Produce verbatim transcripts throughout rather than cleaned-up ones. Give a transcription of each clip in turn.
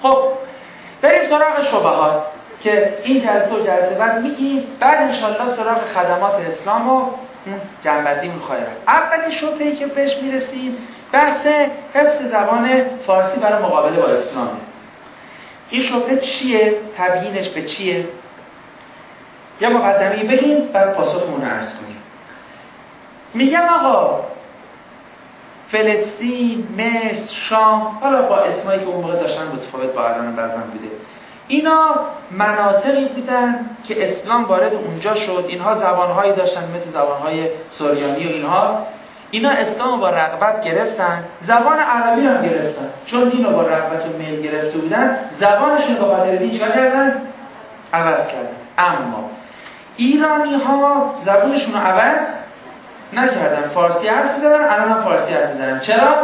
خب بریم سراغ شبهات که این جلسه و جلسه بعد میگیم، بعد انشالله سراغ خدمات اسلام و جنبندی میخوایم. اولی شبهه‌ای که بهش میرسیم بحث حفظ زبان فارسی برای مقابله با اسلام. این شبهه چیه؟ تبیینش به چیه؟ یا مقدمه‌ای بگیم بعد پاسخمون رو عرض کنیم. میگم آقا فلسطین، مصر، شام، حالا با اسمایی که اون موقع داشتن متفاوت با الان بعضن بوده، اینا مناطقی بودن که اسلام وارد اونجا شد. اینها زبانهایی داشتن مثل زبانهای سوریانی و اینها. اینا اسلام با رغبت گرفتن، زبان عربی هم گرفتن، چون دین رو با رغبت و میل گرفته بودن، زبانشون رو با خاطر دین چیکار کردن؟ عوض کردن. اما ایرانی ها زبانشون رو عوض نکردن، فارسی حرف می‌زدن، الان هم فارسی حرف می‌زنن. چرا؟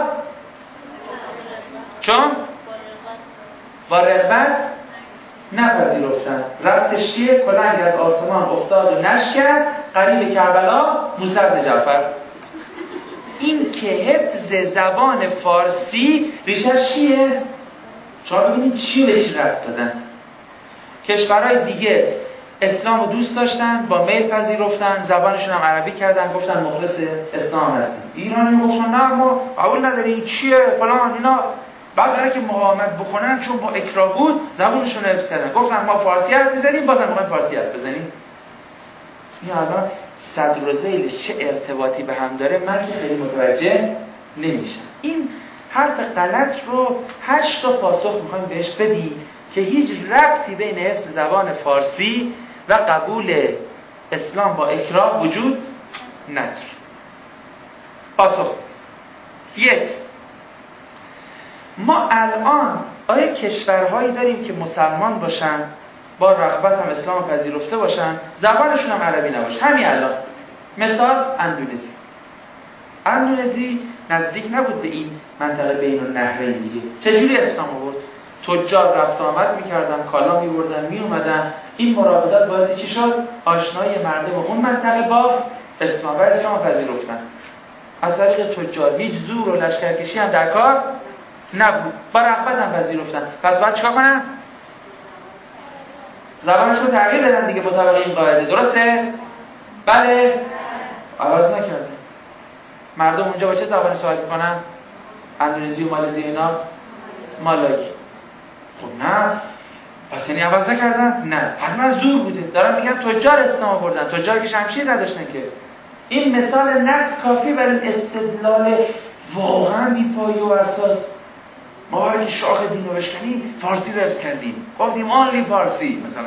چون با رغبت نپذیرفتن. ربطش چیه؟ کلنگ از آسمان افتاد و نشکست، قریب کربلا موسی بن جعفر. این که حفظ زبان فارسی ریشش چیه؟ شما ببینید چی بهش ربط دادن. کشورهای دیگه اسلام رو دوست داشتن، با میل پذیرفتن، زبانشون هم عربی کردن، گفتن مخلص اسلام هستیم. ایرانی گفتن نه ما قبول نداریم، چیه فلان اینا. بعد برای که مقاومت بکنن، چون با اکراه بود، زبانشون رو حفظ کردن، گفتن ما فارسی حرف بزنیم، بازم میخوایم فارسی حرف بزنیم. این الان صدر و ذیلش چه ارتباطی به هم داره من که خیلی متوجه نمیشم. این حرف غلط رو هشت تا پاسخ میخوایم بهش بدیم که هیچ ربطی بین حفظ زبان فارسی و قبول اسلام با اکراه وجود نداره. پاسخ یک، ما الان آیا کشورهایی داریم که مسلمان باشن، با رغبت هم اسلام پذیرفته باشن، زبانشون هم عربی نباشه؟ همین الان مثال اندونزی. اندونزی نزدیک نبود به این منطقه بین النهرین دیگه. چجوری اسلام آورد؟ تجار رفت آمد میکردن، کالا میبردن میومدن. این مراودات باعث چی شد؟ آشنایی مردم اون منطقه با اسلام و اسلام پذیرفتن. از طریق تجار هیچ زور و لشکرکشی هم در کار نبود، با رغبت هم پذیرفتن. پس باید چیکار کنن؟ زبانشون رو تغییر بدن دیگه مطابق این قاعده. درسته؟ بله؟ عوض نکردن. مردم اونجا با چه زبانی صحبت میکنن؟ اندونزی و مالزی اینا مالاکی. خب نه، پس یعنی عوض نکردن؟ نه، حتما زور بوده. دارم میگم تجار اسلام آوردن، تجار که شمشیر نداشتن که. این مثال نقص کافی برای استدلال واقعا بی‌پایه و اساس. ما برای که شاخ دین رو بشکنیم فارسی رو حفظ کردیم، گفتیم آنلی فارسی مثلا.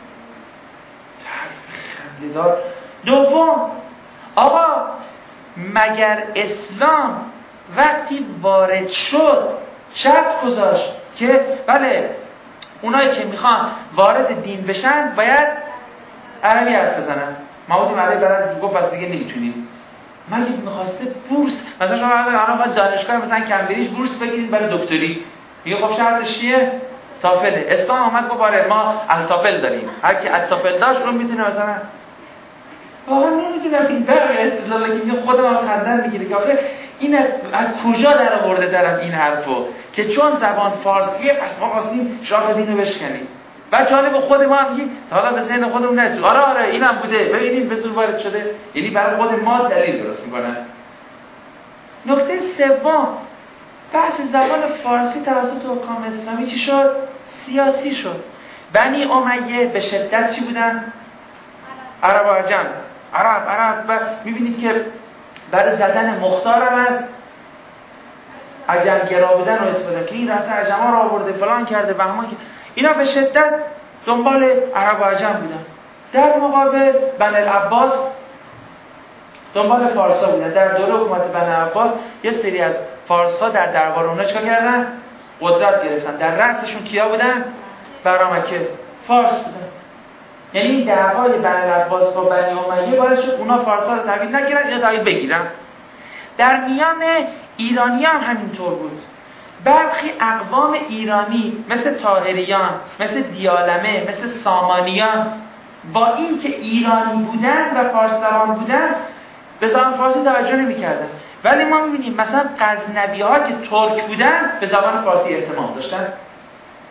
حرف خنده‌دار. دوم، آقا مگر اسلام وقتی وارد شد شرط گذاشت که بله اونایی که میخوان وارد دین بشن باید عربی حرف بزنن؟ ما بودیم عربی بلد، گفت پس دیگه نمیتونیم. مگه میخواسته بورس مثلا شما الان باید دانشگاه مثلا کمبریج بورس بگیرید برای دکتری، میگه خب شرطش چیه؟ تافل. اسلام اومد گفت آره ما التافل داریم، هر کی التافل داشت اون میتونه مثلا. واقعا نمیدونم این برای استدلالی که میگه خودم هم خندن میگیره که آخه این از کجا در آورده درم این حرفو که چون زبان فارسیه پس ما خواستیم شاخ دین رو بشکنیم. بعد جالب خود ما هم میگیم تا حالا به ذهن خودمون نرسید آره آره اینم بوده، ببینید به زور وارد شده، یعنی برای خود ما دلیل درست میکنن. نکته سوم، بحث زبان فارسی توسط حکام اسلامی چی شد؟ سیاسی شد. بنی امیه به شدت چی بودن؟ عرب و عجم. عرب عرب و میبینید که برای زدن مختار هم هست عجم گرا بودن و استفاده که این رفته عجم ها را آورده فلان کرده بهمان که اینا به شدت دنبال عرب و عجم بودن. در مقابل بنی العباس دنبال فارس ها بودن. در دوره حکومت بنی العباس یه سری از فارس ها در دربار اونا چکا کردن؟ قدرت گرفتن. در رأسشون کیا بودن؟ برامکه فارس بودن. یعنی این دعوای بنی العباس با بنی امیه باعث شد اونا فارس ها رو تحویل نگیرن یا تحویل بگیرن. در میان ایرانی هم همینطور بود. برخی اقوام ایرانی مثل طاهریان، مثل دیالمه، مثل سامانیان با این که ایرانی بودن و فارس زبان بودن به زبان فارسی توجه نمی‌کردن. ولی ما می‌بینیم مثلا غزنوی‌ها که ترک بودن به زبان فارسی اهتمام داشتن.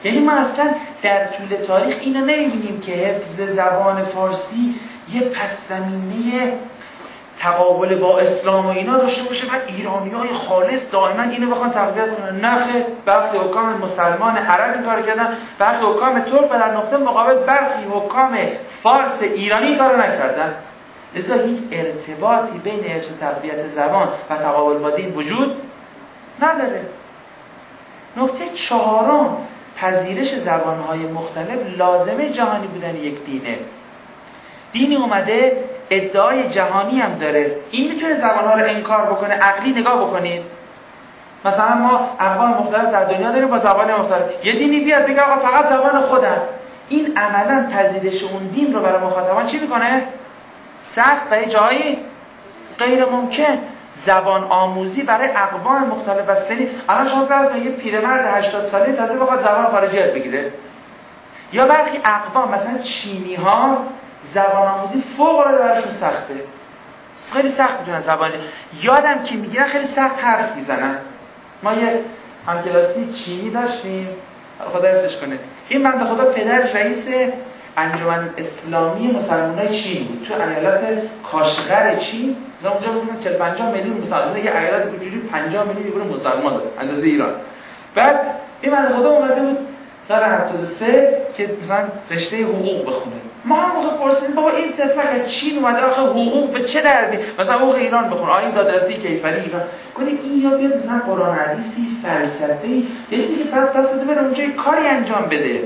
یعنی ما اصلا در طول تاریخ اینو نمیبینیم که حفظ زبان فارسی یه پس زمینه تقابل با اسلام و اینا داشته باشه و ایرانی‌های خالص دائما اینو بخوان تقویت کنن. نخه، برخی حکام مسلمان عرب این کارو کردن، برخی حکام ترک و در نقطه مقابل برخی حکام فارس ایرانی کارو نکردن. لذا هیچ ارتباطی بین حفظ و تقویت زبان و تقابل با دین وجود نداره. نکته چهارم، پذیرش زبان‌های مختلف لازمه جهانی بودن یک دینه. دینی اومده ادعای جهانی هم داره، این میتونه زبان‌ها رو انکار بکنه. عقلی نگاه بکنید، مثلا ما اقوام مختلف در دنیا داریم با زبان مختلف، یه دینی بیاد بگه آقا فقط زبان خودم، این عملاً پذیرش اون دین رو برای مخاطبان چی میکنه؟ سخت و جایی غیر ممکن. زبان آموزی برای اقوام مختلف و سنی. الان شما فرض کنید یه پیرمرد هشتاد ساله تازه بخواد زبان خارجی یاد بگیره، یا برخی اقوام مثلا چینی ها زبان آموزی فوق العاده براشون سخته، خیلی سخت میتونن زبان یادم که میگیرن، خیلی سخت حرف میزنن. ما یه همکلاسی چینی داشتیم، خدا حفظش کنه، این بنده خدا پدر رئیس انجمن اسلامی مسلمانای چین بود تو ایالت کاشغر چین. اونجا بودن چهل پنجاه میلیون مسلمان، یه ایالت کوچولو پنجاه میلیون یه مسلمان داره اندازه ایران. بعد این بنده خدا اومده بود سال هفتاد و سه که مثلا رشته حقوق بخونه. ما هم موقع پرسیدیم بابا این طفل از چین اومده آخه حقوق به چه دردی، مثلا حقوق ایران بخونه، آیین دادرسی کیفری ایران، گفتیم این یا بیاد مثلا قرآن حدیثی فلسفه‌ای یه چیزی که بعد پس بده بره اونجا کاری انجام بده.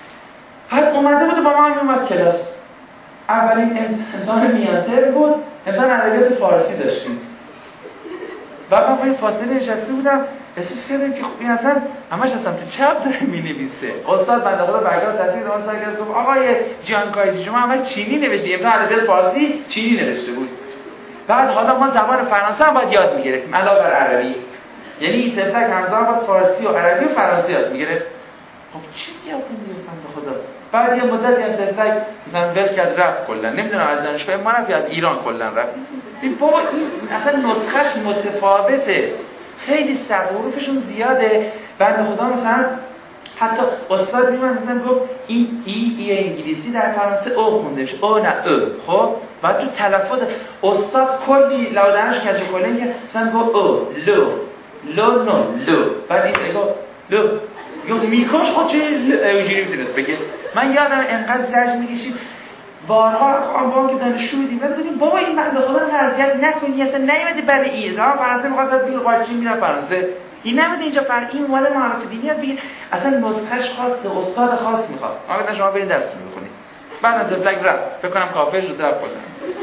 بعد اومده بود با ما هم اومد کلاس. اولین امتحان میانتر بود، امتحان ادبیات فارسی داشتیم. بعد من پای فاصله نشسته بودم، احساس کردم که خب این اصلا همش اصلا تو چپ داره می‌نویسه. استاد بنده خدا برگرد تصحیح اون سر کرد، گفت آقای جیانکایجی شما اول چینی نوشتی، امتحان ادبیات فارسی چینی نوشته بود. بعد حالا ما زبان فرانسه هم باید یاد می‌گرفتیم علاوه بر عربی. یعنی این طفل همزمان باید فارسی و عربی و فرانسه یاد می‌گرفت. خب چیزی یاد نمی‌گرفتم به خدا. بعد یه مدت این طفل مثلا ول کرد رفت کلا، نمیدونم از دانشگاه ما رفت یا از ایران کلا رفت. این بابا این اصلا نسخه‌اش متفاوته، خیلی سخت، حروفشون زیاده. بنده خدا مثلا حتی استاد میومد مثلا گفت این ای ای انگلیسی در فرانسه او خونده میشه، او نه او. خب بعد تو تلفظ استاد کلی لودنش کج کلن که مثلا گفت او لو لو نو لو، بعد این گفت لو یو میکاش خود چه اینجوری میتونست بگه. من یادم انقدر زجر میکشید بارها با که دانشجو بودیم، بعد دیدیم بابا این بنده خدا رو اذیت نکنی، اصلا نمیاد برای این زمان فرانسه می‌خواست بگه قاچی میره فرانسه، این نمیاد اینجا فرق این اومده معرف دینی بگه، اصلا نسخه‌اش خاصه، استاد خاص میخواد. ما گفتم شما برید درس بخونید. بعدم دبلک رفت، فکر کنم کافر شد رفت کلا.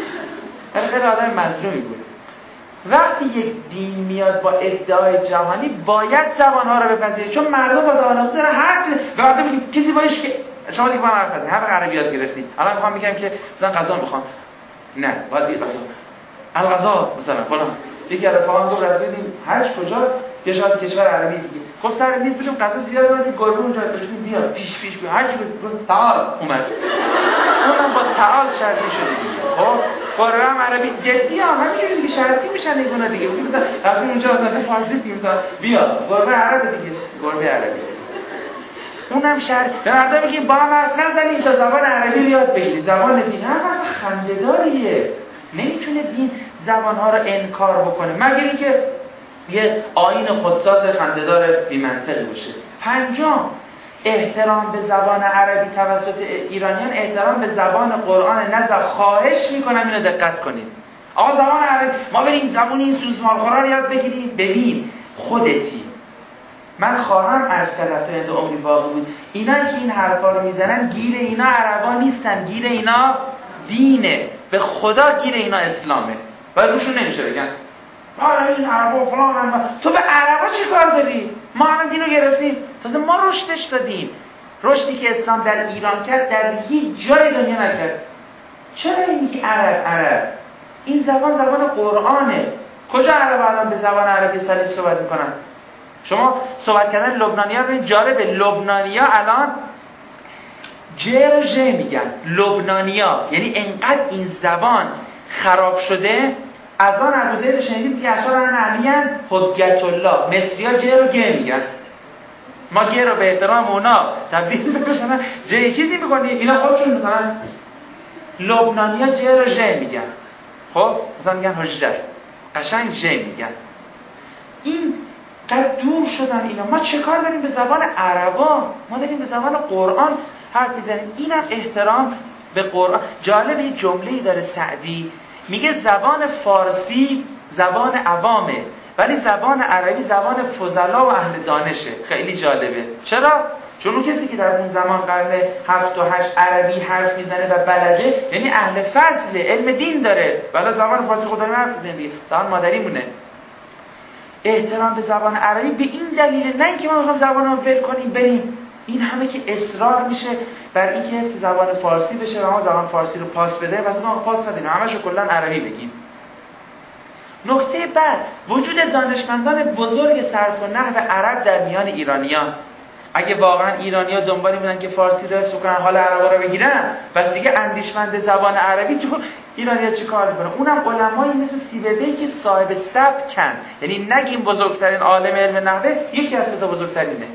ولی خیلی آدم مظلومی بود. وقتی یک دین میاد با ادعای جهانی باید زبان‌ها رو بپذیره، چون مردم با زبان‌ها دارن حرف وقتی میگه کسی باش که شما دیگه با من حرف بزنید، حرف عربی یاد گرفتید، الان میخوام میگم که مثلا غذا میخوام، نه باید دیگه غذا الغذا مثلا فلان. یکی از رفقام گفت رفتیم هر کجا یه شاد کشور عربی دیگه، خب سر میز بودیم غذا زیاد اومد، گربه اونجا بشیم بیا پیش پیش بیا، هر کی بود تعال اومد، اونم با تعال شرطی شده دیگه. خب گربه هم عربی جدی ها همینجوری دیگه شرطی میشن اینا دیگه. مثلا رفتیم اونجا مثلا فارسی میگیم مثلا بیا گربه عربی دیگه، گربه عربی اونم شهر به مردم میگیم با هم حرف نزنید تا زبان عربی رو یاد بگیرید، زبان دین هم خنده‌داریه. نمیتونه دین زبانها رو انکار بکنه مگر اینکه یه آیین خودساز خنده‌دار بی‌منطقی باشه. پنجم، احترام به زبان عربی توسط ایرانیان، احترام به زبان قرآن نظر. خواهش میکنم اینو دقت کنید. آقا زبان عربی ما بریم زبون این سوزمالخورا رو یاد بگیریم، ببین خودتی. من خواهم عرض کرد تا اند عمری باقی بود، اینا که این حرفا رو میزنن گیر اینا عربا نیستن، گیر اینا دینه، به خدا گیر اینا اسلامه و روشون نمیشه بگن آره این عربا فلان هم. تو به عربا چی کار داری؟ ما الان دینو گرفتیم، تازه ما رشدش دادیم. رشدی که اسلام در ایران کرد در هیچ جای دنیا نکرد. چرا این میگی عرب عرب؟ این زبان زبان قرآنه. کجا عرب الان به زبان عربی سلیس صحبت میکنن؟ شما صحبت کردن لبنانی‌ها ببین جالبه، لبنانی‌ها الان ج رو ژ میگن لبنانی‌ها، یعنی انقدر این زبان خراب شده. از آن ابوزید شنیدید که اشار ان علیان حجت الله، مصری‌ها ج رو گ میگن. ما گه رو به احترام اونا تبدیل بکنن جه چیزی میکنی. اینا خودشون مثلا لبنانیا جه رو ژ میگن، خب مثلا میگن هجره، قشنگ ژ میگن. این قد دور شدن اینا. ما چه کار داریم به زبان عربا؟ ما داریم به زبان قرآن حرف میزنیم. اینم احترام به قرآن. جالب این جمله‌ای داره سعدی، میگه زبان فارسی زبان عوامه ولی زبان عربی زبان فضلا و اهل دانشه. خیلی جالبه. چرا؟ چون اون کسی که در اون زمان قرن هفت و هشت عربی حرف میزنه و بلده یعنی اهل فضل، علم دین داره. ولی زبان فارسی خود داریم حرف میزنیم، زبان مادری مونه. احترام به زبان عربی به این دلیل، نه اینکه ما میخوام زبان رو ول کنیم بریم، این همه که اصرار میشه بر این که حفظ زبان فارسی بشه و ما زبان فارسی رو پاس بده، پس ما پاس ندیم، همشو کلا عربی بگیم. نکته بعد، وجود دانشمندان بزرگ صرف و نحو عرب در میان ایرانیان. اگه واقعا ایرانی‌ها دنبالی بودن که فارسی رو حفظ کنن، حال عربا رو بگیرن، بس دیگه اندیشمند زبان عربی تو ایرانی‌ها چیکار می‌کنه؟ اونم علمایی مثل سیبویی که صاحب سبکن، یعنی نگیم بزرگترین عالم علم نحوه، یکی از سه تا بزرگترینه.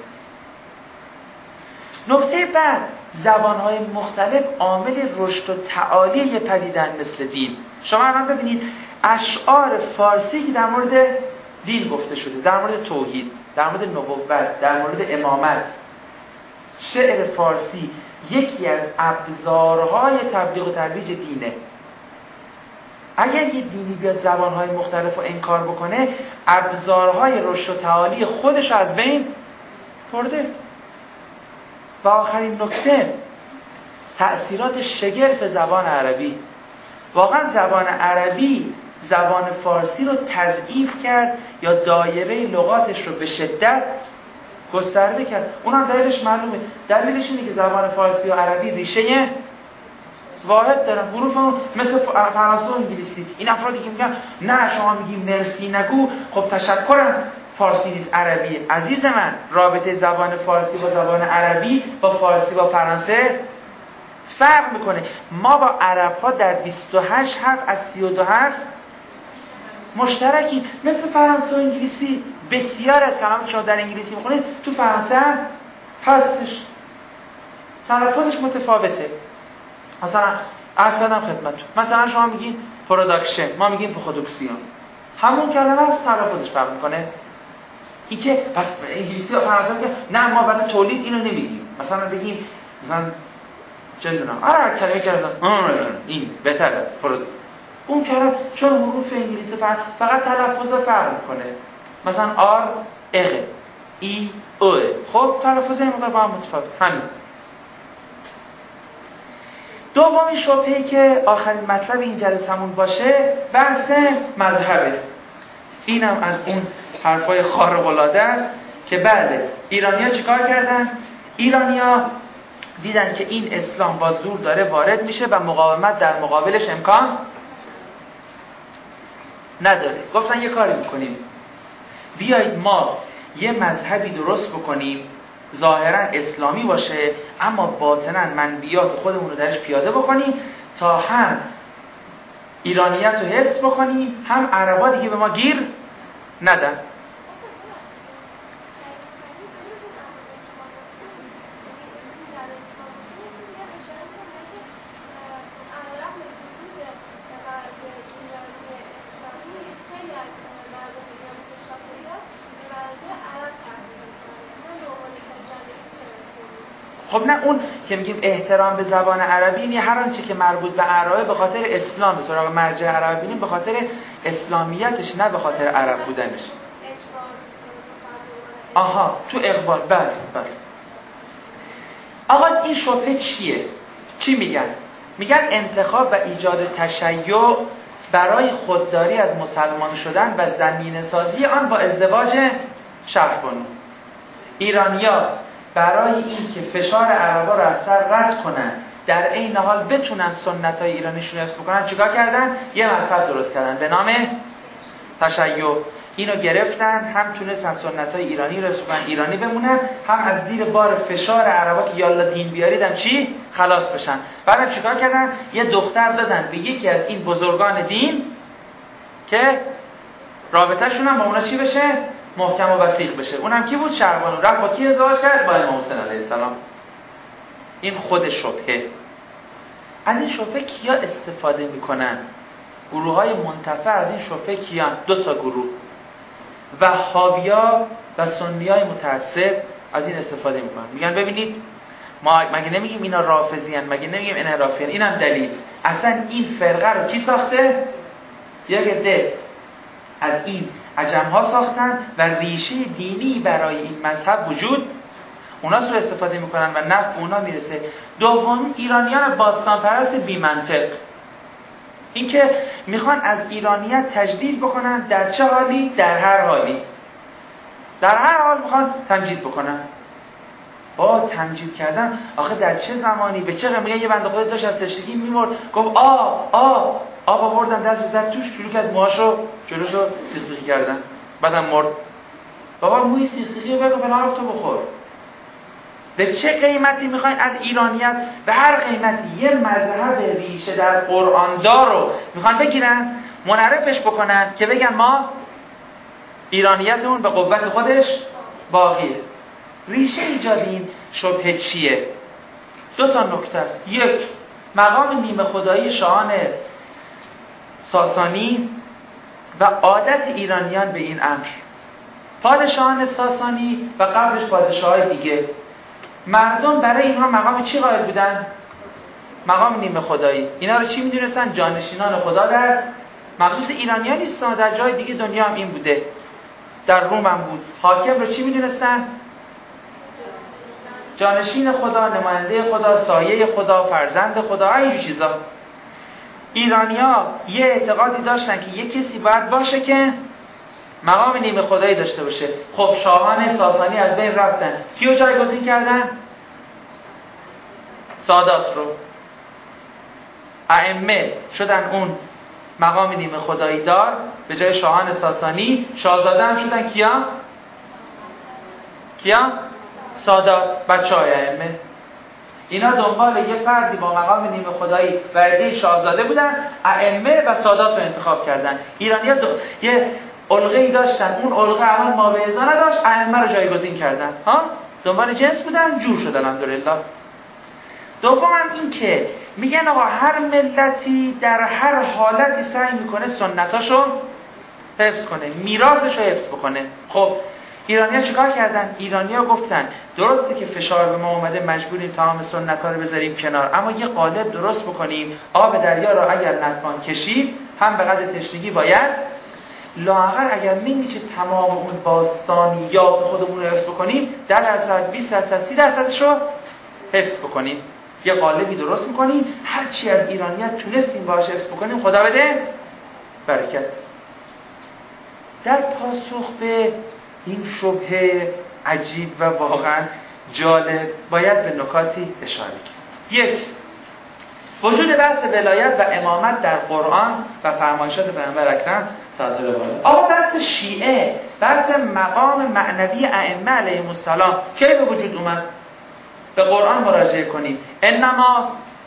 نکته بعد، زبان‌های مختلف عامل رشد و تعالی یه پدیدن مثل دین. شما الان ببینید اشعار فارسی که در مورد دین گفته شده، در مورد توحید، در مورد نبوت، در مورد امامت. شعر فارسی یکی از ابزارهای تبلیغ و ترویج دینه. اگر یه دینی بیاد زبانهای مختلف رو انکار بکنه، ابزارهای رشد و تعالی خودش از بین برده. و آخرین نکته، تأثیرات شگرف زبان عربی. واقعا زبان عربی زبان فارسی رو تضعیف کرد یا دایره لغاتش رو به شدت گسترده کرد. اونم دلیلش معلومه. دلیلش اینه که زبان فارسی و عربی ریشه واحد دارن. حروف هم مثل فرانسه و انگلیسی. این افرادی که میگن نه شما میگی مرسی نگو، خب تشکرم فارسی نیست عربیه. عزیز من، رابطه زبان فارسی با زبان عربی با فارسی با فرانسه فرق میکنه. ما با عرب ها در بیست و هشت حرف از سی و دو حرف مشترکی. مثل فرانسه و انگلیسی، بسیار از کلمات شما در انگلیسی میخونید تو فرانسه هم هستش، تلفظش متفاوته. مثلا عرض کردم خدمتتون، مثلا شما میگین پروداکشن، ما میگیم پروداکسیون، همون کلمه از تلفظش فرق میکنه. این که پس انگلیسی و فرانسه میگن نه ما برای تولید اینو نمیگیم، مثلا بگیم مثلا چه میدونم آره کلمه کردن این بهتره پرود اون کلمه، چون حروف انگلیسی فرق، فقط تلفظ فرق میکنه. مثلا آر اغ ای او، خب تلفظ این با هم متفاوت. همین. دومین شبهه‌ای که آخرین مطلب این جلسمون باشه بحث مذهبه. اینم از اون حرفای خارق العاده است که بله ایرانی‌ها چیکار کردن؟ ایرانی‌ها دیدن که این اسلام با زور داره وارد میشه و مقاومت در مقابلش امکان نداره. گفتن یه کاری میکنیم، بیایید ما یه مذهبی درست بکنیم ظاهرا اسلامی باشه اما باطنا منبیات خودمون رو درش پیاده بکنیم تا هم ایرانیت رو حفظ بکنیم هم عربا دیگه به ما گیر ندن. خب نه اون که میگیم احترام به زبان عربی، یعنی هر آنچه که مربوط به عربه به خاطر اسلام به سراغ مرجع عربی بینیم، به خاطر اسلامیتش نه به خاطر عرب بودنش. آها تو اقبال. بله بله. آقا این شبهه چیه؟ چی میگن؟ میگن انتخاب و ایجاد تشیع برای خودداری از مسلمان شدن و زمینه سازی آن با ازدواج شهربانو. ایرانیا برای این که فشار عربا رو از سر رد کنن، در عین حال بتونن سنت‌های ایرانیشون رو حفظ بکنن، چیکار کردن؟ یه مذهب درست کردن به نام تشیع. اینو گرفتن، هم تونستن سنت‌های ایرانی رو حفظ کنن، ایرانی بمونن، هم از زیر بار فشار عربا که یالا دین بیاریدم چی خلاص بشن. بعدم چیکار کردن؟ یه دختر دادن به یکی از این بزرگان دین که رابطه‌شون هم با اونا چی بشه؟ محکم و وثیق بشه. اونم کی بود؟ شهربانو. رفت با کی ازدواج کرد؟ با امام حسین علیه السلام. این خود شبهه. از این شبهه کیا استفاده میکنن؟ گروه های منتفع از این شبهه کیان؟ دو تا گروه، وهابیا و سنی های متعصب از این استفاده میکنن. میگن ببینید ما مگه نمیگیم اینا رافضی ان، مگه نمیگیم انحرافی ان؟ اینم دلیل. اصلا این فرقه رو کی ساخته؟ یک عده از این عجم ها ساختن و ریشه دینی برای این مذهب وجود اونا رو استفاده میکنن و نفع اونا میرسه. دوم، ایرانیان باستان پرست بی منطق، این که میخوان از ایرانیت تجدید بکنن. در چه حالی؟ در هر حالی، در هر حال میخوان تمجید بکنن. با تمجید کردن آخه در چه زمانی به چه قیمتی؟ یه بنده خدا داشت از تشنگی میمرد، گفت آ آ آب آوردن دست زد توش، شروع کرد موهاشو جلوشو سیخسیخی کردن، بعدم مرد. بابا موی سیخسیخی رو بگو فلان رو تو بخور. به چه قیمتی میخواین از ایرانیت به هر قیمتی یه مذهب ریشه در قرآن دار رو میخوان بگیرن، منعرفش بکنن که بگن ما ایرانیتمون به قوت خودش باقیه. ریشه ایجاد این شبهه چیه؟ دو تا نکته است. یک، مقام نیمه خدایی شاهان ساسانی و عادت ایرانیان به این امر. پادشاهان ساسانی و قبلش پادشاهای دیگه، مردم برای اینها مقام چی قائل بودن؟ مقام نیمه خدایی. اینا رو چی میدونستن؟ جانشینان خدا. در مخصوص ایرانیان نیستن، در جای دیگه دنیا هم این بوده، در روم هم بود. حاکم رو چی میدونستن؟ جانشین خدا، نماینده خدا، سایه خدا، فرزند خدا، این چیزا. ایرانیا یه اعتقادی داشتن که یه کسی باید باشه که مقام نیمه خدایی داشته باشه. خب شاهان ساسانی از بین رفتن، کیو جایگزین کردن؟ سادات رو. ائمه شدن اون مقام نیمه خدایی دار به جای شاهان ساسانی. شاهزاده هم شدن کیا؟ کیا؟ سادات. بچه های ائمه. اینا دنبال یه فردی با مقام نیمه خدایی و عده شاهزاده بودن، ائمه و سادات رو انتخاب کردن. ایرانی‌ها دو... یه علقه‌ای داشتن، اون علقه الان مابعضا نداشت، ائمه رو جایگزین کردن. ها؟ دنبال جنس بودن، جور شدن الحمدلله. دوم هم این که میگن آقا هر ملتی در هر حالتی سعی میکنه سنتاشو حفظ کنه، میراثشو حفظ بکنه. خب ایرانی‌ها چیکار کردن؟ ایرانی‌ها گفتن درسته که فشار به ما اومده، مجبوریم تمام سنت‌ها رو بذاریم کنار، اما یه قالب درست بکنیم. آب دریا رو اگر نتوان کشید، هم به قدر تشنگی باید لااقل اگر نمیشه تمام اون باستانیات خودمون رو حفظ بکنیم، ده درصد، بیست درصد، سی درصدش رو حفظ بکنیم. یه قالبی درست می‌کنیم، هر چی از ایرانیت تونستیم باهاش حفظ بکنیم، خدا بده برکت. در پاسخ به این شبهه عجیب و واقعا جالب باید به نکاتی اشاره کرد. یک، وجود بحث ولایت و امامت در قرآن و فرمایشات پیامبر اکرم صلی الله علیه و آله. آقا بحث شیعه، بحث مقام معنوی ائمه علیهم السلام کی به وجود اومد؟ به قرآن مراجعه کنید. انما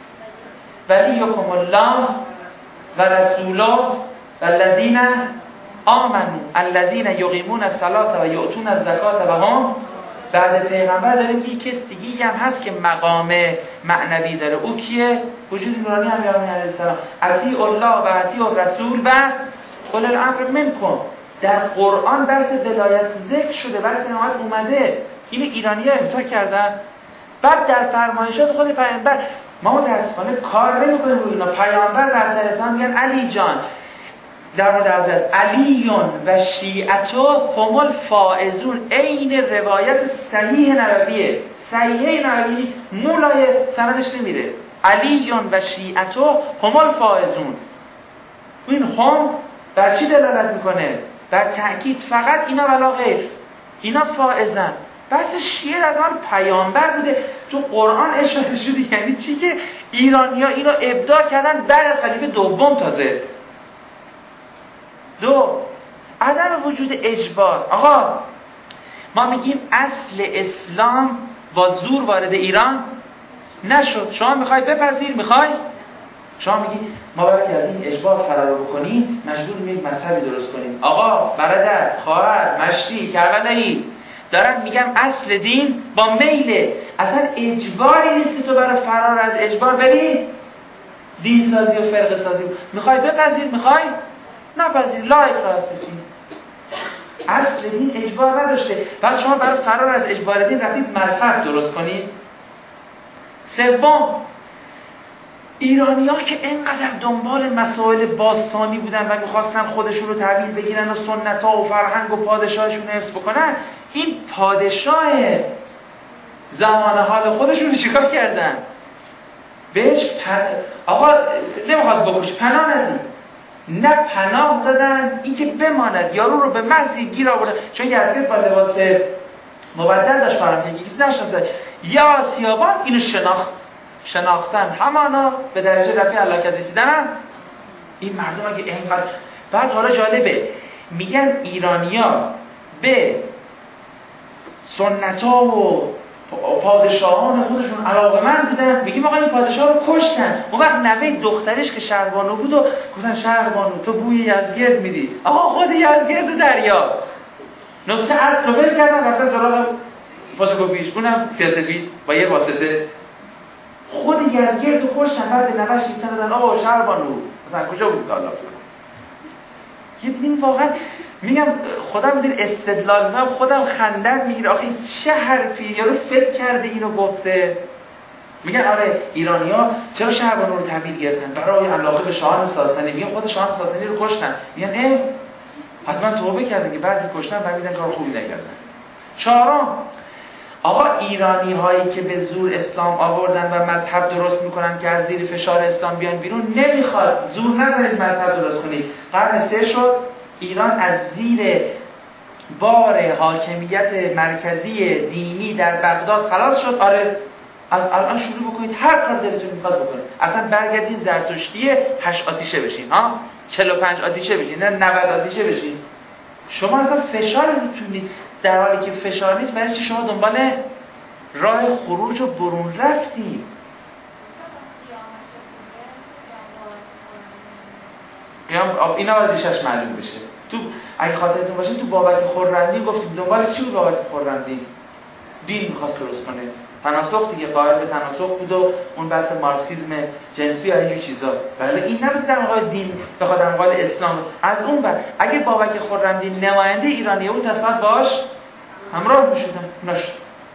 ولیکم الله و رسوله والذین آمنوا الذین یقیمون الصلاة و یؤتون الزکاة و هم. بعد پیغمبر داریم که کس دیگه هم هست که مقام معنوی داره. او کیه؟ وجود نورانی امیرالمومنین علیه السلام. اطیعوا الله و اطیعوا الرسول و اولی الامر منکم. در قرآن بحث ولایت ذکر شده، بحث امامت اومده. اینو ایرانی‌ها امضا کردن. بعد در فرمایشات خود پیامبر ما متاسفانه کار نمی‌کنیم روی اینا. پیامبر به حضرت اسلام میگن علی جان، در مورد حضرت علیون و شیعتو هم الفائزون. عین روایت صحیح نبویه. صحیح نبوی مولای سندش نمیره. علیون و شیعتو هم الفائزون. این هم بر چی دلالت میکنه؟ بر تأکید فقط اینا ولا غیر. اینا فائزن. بس شیعه از آن پیامبر بوده. تو قرآن اشاره شده. یعنی چی؟ که ایرانی‌ها اینو ابداع کردن بعد از خلیفه دوم تازه. دو، عدم وجود اجبار. آقا ما میگیم اصل اسلام با زور وارد ایران نشد. شما میخوای بپذیر، میخوای شما میگی ما برای که از این اجبار فرار بکنیم مجبوریم یک مذهبی درست کنیم. آقا، برادر، خواهر، مشتی، کربلایی، دارم میگم اصل دین با میله. اصلا اجباری نیست که تو برای فرار از اجبار بری دین سازی و فرقه سازی. میخوای بپذیر، میخوای نپذیر، لا اکراه فی الدین. اصل دین اجبار نداشته. بعد شما برای فرار از اجبار دین رفتید مذهب درست کنید. سوم، ایرانی‌ها که اینقدر دنبال مسائل باستانی بودن و میخواستن خودشون رو تحویل بگیرن و سنت‌ها و فرهنگ و پادشاهشون حفظ بکنن، این پادشاه زمان حال خودشون رو چیکار کردن؟ بهش پر... آقا نمیخواد بکش، پناه ندید. نه پناه دادن اینکه بماند، یارو رو به محض گیر آوردن. چون یزدگرد با لباس مبدل داشت فرام که کسی نشناسه. یا آسیابان اینو شناخت، شناختن همانا به درجه رفیع علاقه رسیدن. این مردم اگه اینقدر، بعد حالا جالبه میگن ایرانیا به سنت‌ها و پادشاهان خودشون علاقه‌مند بودن. میگیم آقا این پادشاه رو کشتن. اون وقت نوه دخترش که شهربانو بود و گفتن شهربانو تو بوی یزدگرد میدی. آقا خود یزدگرد دریا نسخه اصل رو بل کردن رفتن سراغ فتوکپیش، اونم سیاسفید با یه واسطه. خود یزدگرد رو کشتن. بعد به نوه‌اش ایستادن دادن آقا شهربانو مثلا کجا بود حالا مثلا. یه دین واقعا میگم خودم میدونی استدلال میکنم خودم خندم میگیره. آخه چه حرفی، یارو فکر کرده اینو گفته. میگن آره ایرانی‌ها چرا شهربانو رو تحویل گرفتن؟ برای علاقه به شاهان ساسانی. میگن خود شاهان ساسانی رو کشتن. میگن اه حتما توبه کردن که بعد کشتن فهمیدن کار خوبی نکردن. چهارم، آقا ایرانی هایی که به زور اسلام آوردن و مذهب درست میکنن که از زیر فشار اسلام بیان بیرون، نمیخواد زور نذارید مذهب درست کنید. قرن سه شد ایران از زیر بار حاکمیت مرکزی دینی در بغداد خلاص شد. آره از الان شروع بکنید هر کار دلتون میخواد بکنید. اصلا برگردین زرتشتی هشت آتیشه بشین، ها چهل و پنج آتیشه بشین، نه نود آتیشه بشین. شما اصلا فشار روتون نیست. در حالی که فشار نیست برای چی شما دنبال راه خروج و برون رفتید؟ قیام اینا باید ریشش معلوم بشه. تو اگه خاطرتون باشه تو بابک خرمدی گفتیم دنبال چی بود بابک خرمدی؟ دین می‌خواست درست کنه. تناسخ دیگه، قائل به تناسخ بود و اون بحث مارکسیسم جنسی و اینجور چیزا. بله این نبود در مقابل دین بخواد در مقابل اسلام. از اون بر اگه بابک خرمدی نماینده ایرانی بود تصادف باش همراه می‌شدن. نشد.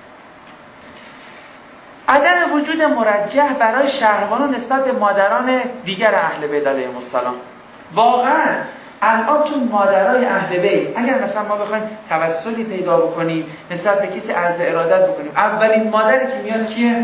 عدم وجود مرجح برای شهربانو نسبت به مادران دیگر اهل بیت علیهم السلام. واقعا الان تو مادرای اهل بیت اگر مثلا ما بخوایم توسلی پیدا بکنیم نسبت به کسی عرض ارادت بکنیم، اولین مادری که میاد کیه؟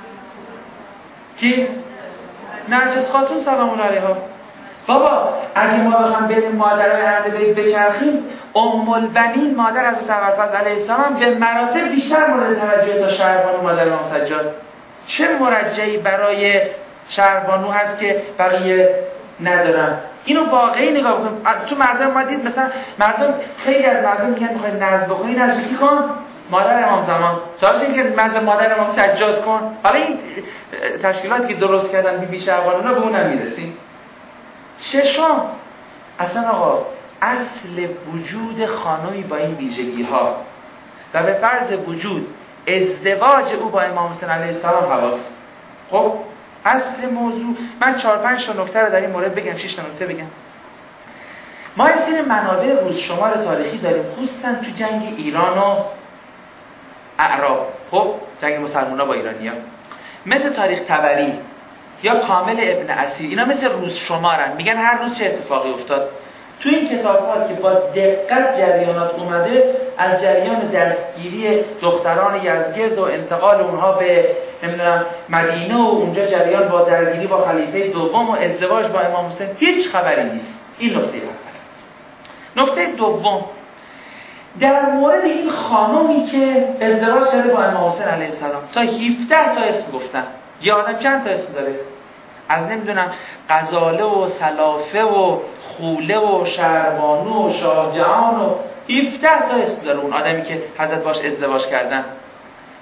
کی؟ نرجس خاتون سلام الله علیها. بابا اگه ما بخوایم بین مادرای اهل بیت بچرخیم، ام البنین مادر حضرت ابوالفضل علیه السلام به مراتب بیشتر مورد توجه تا شهربانو مادر امام سجاد. چه مرجعی برای شهربانو هست که بقیه ندارن؟ اینو واقعی نگاه بکنیم. تو مردم ما دید مثلا مردم خیلی از مردم میگن میخوای نذر بکنی نذر کی کن؟ مادر امام زمان. تا اینکه نذر مادر امام سجاد کن. حالا این تشکیلاتی که درست کردن بی بی شهربانونا به اونم میرسیم. ششم، اصلا آقا اصل وجود خانومی با این ویژگی ها و به فرض وجود ازدواج او با امام حسین علیه السلام حواس. خب اصل موضوع، من چهار پنج تا نکته رو در این مورد بگم، شش تا نکته بگم. ما یه سری منابع روزشمار تاریخی داریم، خصوصا تو جنگ ایران و اعراب، خب جنگ مسلمان‌ها با ایرانی‌ها، مثل تاریخ طبری یا کامل ابن اسیر. اینا مثل روزشمارن، میگن هر روز چه اتفاقی افتاد. تو این کتاب‌ها که با دقت جریانات اومده، از جریان دستگیری دختران یزدگرد و انتقال اونها به نمیدونم مدینه و اونجا جریان با درگیری با خلیفه دوم و ازدواج با امام حسین، هیچ خبری نیست. این نکته اول. نکته دوم، در مورد این خانومی که ازدواج کرده با امام حسین علیه السلام تا هفده تا اسم گفتن. یه آدم چند تا اسم داره؟ از نمیدونم غزاله و سلافه و خوله و شهربانو و شاه جهان و هفده تا اسم داره اون آدمی که حضرت باش ازدواج کردن.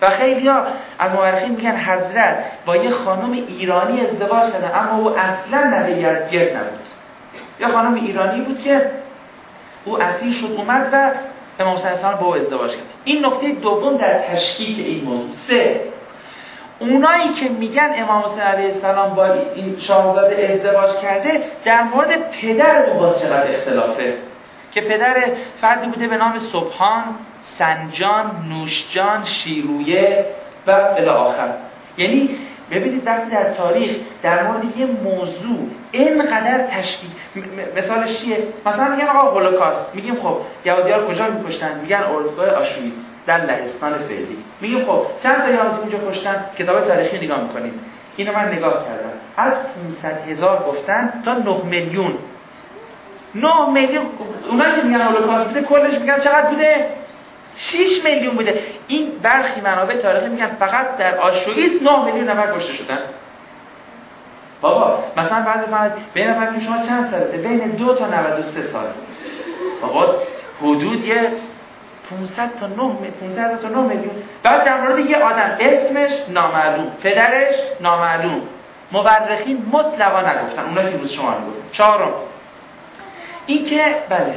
و خیلی‌ها از مورخین میگن حضرت با یه خانم ایرانی ازدواج کردن، اما او اصلا نوه یزدگرد نبود. یه خانم ایرانی بود که او اسیر شد اومد و امام حسین علیه السلام با او ازدواج کرد. این نکته دوم در تشکیک این موضوع. سه، اونایی که میگن امام حسین علیه السلام با این شاهزاده ازدواج کرده، در مورد پدر او باز چقدر اختلافه، که پدر فردی بوده به نام سبحان، سنجان، نوشجان، شیرویه و الی آخر. یعنی ببینید وقتی در تاریخ در مورد یه موضوع اینقدر تشکیک، مثالش چیه؟ مثلا میگن آقا هولوکاست، میگیم خب یهودی‌ها رو کجا می‌کشتن؟ میگن اردوگاه آشویتز در لهستان فعلی. میگیم خب چند تا یهودی اونجا کشتن؟ کتاب تاریخی نگاه می‌کنید. اینو من نگاه کردم، از پانصد هزار گفتن تا نه میلیون. نه میلیون. اونایی که میگن هولوکاست بوده کلش میگن چقدر بوده؟ شش میلیون بوده. این برخی منابع تاریخی میگن فقط در آشویتز نه میلیون نفر کشته شدن. بابا مثلا بعضی فرد بین نفر میگن شما چند سالته؟ بین دو تا نود و سه سال. بابا حدود یه پانصد تا نه پانصد تا نه میلیون. بعد در مورد یه آدم اسمش نامعلوم، پدرش نامعلوم، مورخین مطلقا نگفتن، اونایی که روز شما میگفتن. چهارم این که بله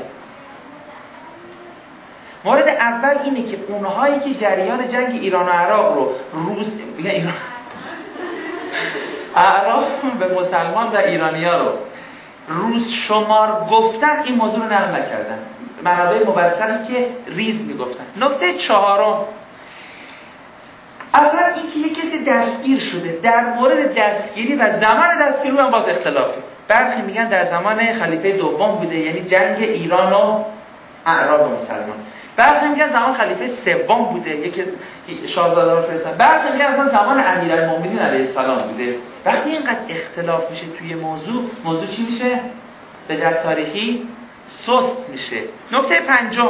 مورد اول اینه که اونهایی که جریان جنگ ایران و عراق رو روز میگن ایران عراق به مسلمان و ایرانی‌ها رو روز شمار گفتن، این موضوع رو نقل نکردن. منابع مبصری که ریز میگفتن. نکته چهارم، اصلا این که یک کسی دستگیر شده، در مورد دستگیری و زمان دستگیری هم باز اختلافه. برخی میگن در زمان خلیفه دوم بوده، یعنی جنگ ایران و اعراب و مسلمان. برخی میگن زمان خلیفه سوم بوده، یکی شاهزاده رو فرستادن. برخی میگن اصلا زمان امیرالمومنین علیه السلام بوده. وقتی اینقدر اختلاف میشه توی موضوع، موضوع چی میشه؟ به جهت تاریخی سست میشه. نکته پنجم،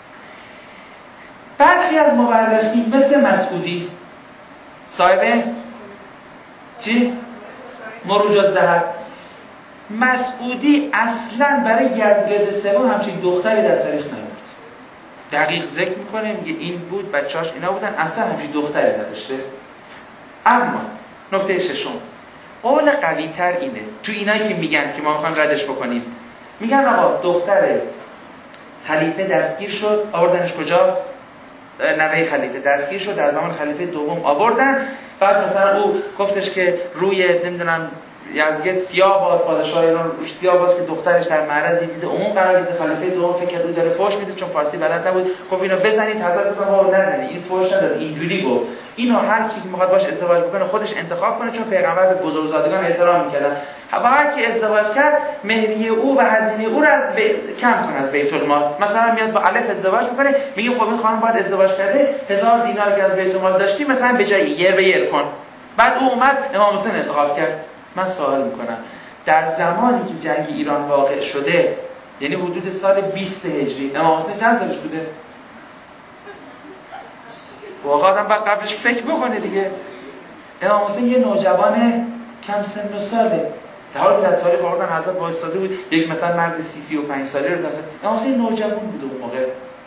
برخی از مورخین مثل مسعودی صاحب چی؟ مروج الذهب، مسعودی اصلا برای یزدگرد سوم همچین دختری در تاریخ نبود. دقیق ذکر میکنه، میگه این بود، بچه‌اش اینا بودن، اصلا همچین دختری نداشته. اما نکته ششم، قول قوی تر اینه تو اینایی که میگن که ما میخوایم ردش بکنیم، میگن آقا دختر خلیفه دستگیر شد، آوردنش کجا؟ نوه خلیفه دستگیر شد، در زمان خلیفه دوم آوردن. بعد مثلا او گفتش که روی نمیدونم یزدگرد سیاه باد، پادشاه ایران روش سیاه باد، که دخترش در معرض دید عموم قرار گرفته. خلیفه دوم فکر کرد او داره فحش میده، چون فارسی بلد نبود، گفت اینو بزنید. حضرت گفتن بابا نزنید، این فحش نداد، اینجوری گفت. اینو هر کی میخواد باش ازدواج بکنه خودش انتخاب کنه، چون پیغمبر به بزرگزادگان احترام میکردن. و هر کی ازدواج کرد مهریه او و هزینه او رو از بی... کم کنه از بیت المال. مثلا میاد با الف ازدواج میکنه، میگه خب این خانم باید ازدواج کرده، هزار دینار که از بیت المال داشتی مثلا به جای یر به یر کن. بعد او اومد امام حسین انتخاب کرد. من سوال میکنم در زمانی که جنگ ایران واقع شده، یعنی حدود سال بیست هجری، امام حسین چند سالش بوده؟ واقعا آدم باید قبلش فکر بکنه دیگه. امام حسین یه نوجوان کم سن و ساله، در حالی که در تاریخ آوردن حضرت وایساده بود یک مثلا مرد سی سی و پنج ساله رو تصور. امام حسین نوجوان بوده اون موقع.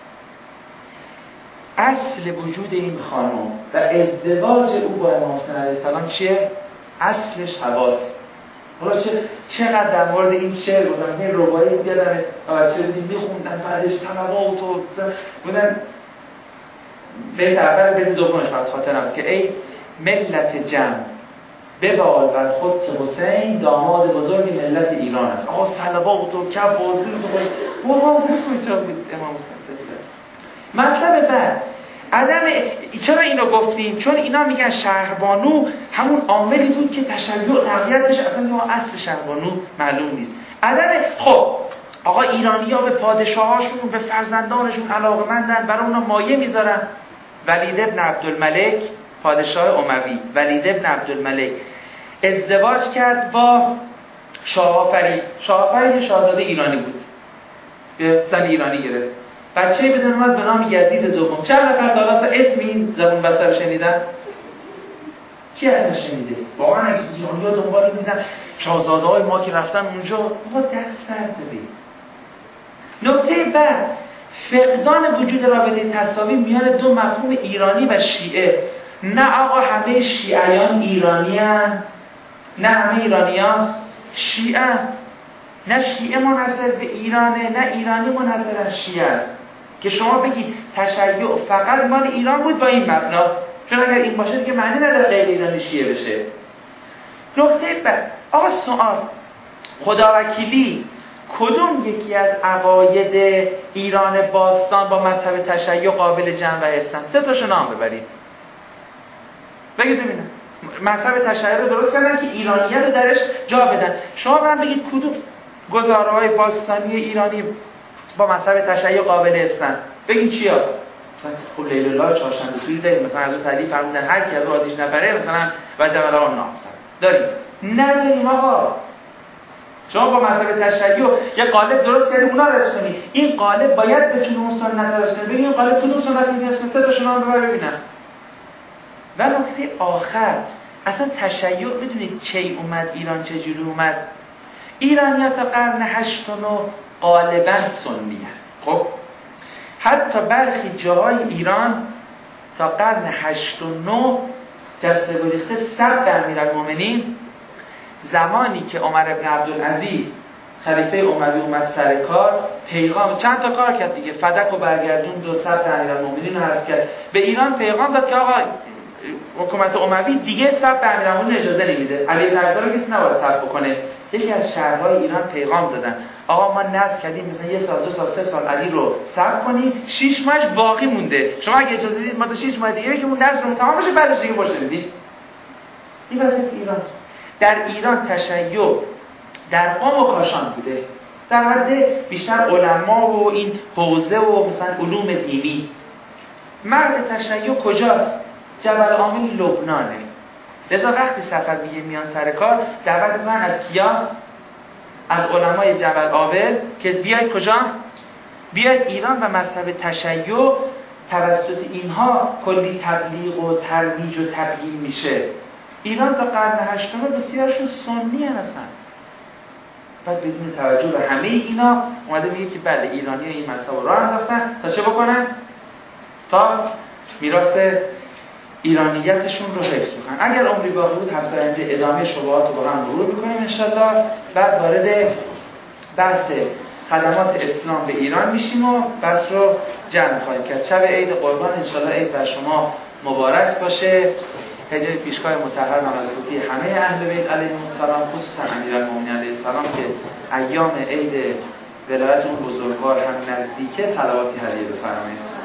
اصل وجود این خانم و ازدواج او با امام حسین علیه السلام چیه؟ اصلش حواس. حالا چه چقدر در مورد این شعر گفتم، مثلا این ربایی بود یادمه بچه بودیم میخوندن، بعدش صلوات و بودن بیت اول بیت دومش بعد خاطرم است که ای ملت جمع ببال بر خود که حسین داماد بزرگ ملت ایران است. آقا صلوات و کف بازی رو تو مواظب کجا بود امام حسین؟ مطلب بعد عدم، چرا اینو گفتیم؟ چون اینا میگن شهربانو همون عاملی بود که تشیع تقویت بشه، اصلا ما اصل شهربانو معلوم نیست. عدم، خب آقا ایرانی‌ها به پادشاهاشون به فرزندانشون علاقه‌مندن، برای اونا مایه میذارن. ولید ابن عبدالملک پادشاه اموی، ولید ابن عبدالملک ازدواج کرد با شاه آفرید. شاه آفرید شاهزاده ایرانی بود، یه زن ایرانی گرفت. بچه‌ای بدون اومد به نام یزید دوم. چند نفر تا الان اسم این زبون بسته رو شنیدن؟ کی اصلا شنیده؟ واقعا اگه ایرانی‌ها دنبال می‌دن شاهزاده‌های ما که رفتن اونجا، آقا دست برداری. نکته بعد، فقدان وجود رابطه تساوی میان دو مفهوم ایرانی و شیعه. نه آقا همه شیعیان ایرانی هن. نه همه ایرانیان شیعه هن. نه شیعه منحصر به ایرانه، نه ایرانی منحصر به شیعه است که شما بگید تشیع فقط مال ایران بود با این مبنا، چون اگر این باشه دیگه معنی نداره غیر ایرانی شیعه بشه. نکته بعد آقا سوال، خداوکیلی کدوم یکی از عقاید ایران باستان با مذهب تشیع قابل جمع و حفظن؟ سه تاشو نام ببرید بگید ببینم. مذهب تشیع رو درست کردن که ایرانیت رو درش جا بدن. شما من بگید کدوم گزاره‌های باستانی ایرانی با مذهب تشیع قابل حفظن؟ بگید چیا؟ مثلا خب لیل الله چهارشنبه سوری داریم، مثلا حضرت علی فرمودن هر کی رو آتیش نبره مثلا وجب الله نام مثلا داریم. نداریم آقا. شما با مذهب تشیع یه قالب درست کردید اونا رو رسونید، این قالب باید بتونه اون سنت رو رسونه. ببین این قالب کدوم سنت میاد؟ سه تاشون رو ببر ببینم. و نکته آخر، اصلا تشیع میدونید کی اومد ایران، چجوری اومد؟ ایرانی‌ها تا قرن هشتم غالبا سنی هست. خب حتی برخی جاهای ایران تا قرن هشت و نه جسته گریخته سب به امیرالمومنین. زمانی که عمر بن عبدالعزیز خلیفه اموی اومد سر کار، پیغام چند تا کار کرد دیگه، فدک و برگردوند و سب به امیرالمومنین رو حذف کرد. به ایران پیغام داد که آقا حکومت اموی دیگه سب به امیرالمومنین اجازه نمیده، علی بن ابی طالب کسی نباید سب بکنه. یکی از شهرهای ایران پیغام دادن آقا ما نذر کردیم مثلا یه سال دو سال سه سال علی رو سب کنیم، شش ماه باقی مونده، شما اگه اجازه بدید ما تا شش ماه دیگه که اون نذرمون تمام بشه بعدش دیگه باشه بدید. این وضعیت ایران. در ایران تشیع در قم و کاشان بوده، در حد بیشتر علما و این حوزه و مثلا علوم دینی. مرد تشیع کجاست؟ جبل عامل لبنانه. لذا وقتی صفویه میان سر کار دعوت میکنن از کیا؟ از علمای جبل عامل که بیاید کجا؟ بیاید ایران و مذهب تشیع توسط اینها کلی تبلیغ و ترویج و تبیین میشه. ایران تا قرن هشتم بسیارشون سنی هستن. بعد بدون توجه به همه اینا اومده میگه که بله ایرانی این مذهب رو راه انداختن تا چه بکنن؟ تا میراث ایرانیتشون رو حفظ کنن. اگر عمری باقی بود هفته آینده ادامه شبهات رو با هم مرور میکنیم انشالله. بعد وارد بحث خدمات اسلام به ایران میشیم و بحث رو جمع خواهیم کرد. شب عید قربان انشالله عید بر شما مبارک باشه. هدیه پیشگاه مطهر ملکوتی همه اهل بیت علیهم السلام، خصوصا امیرالمومنین علیه السلام که ایام عید ولایت اون بزرگوار هم نزدیکه، صلواتی هدیه بفرمایید.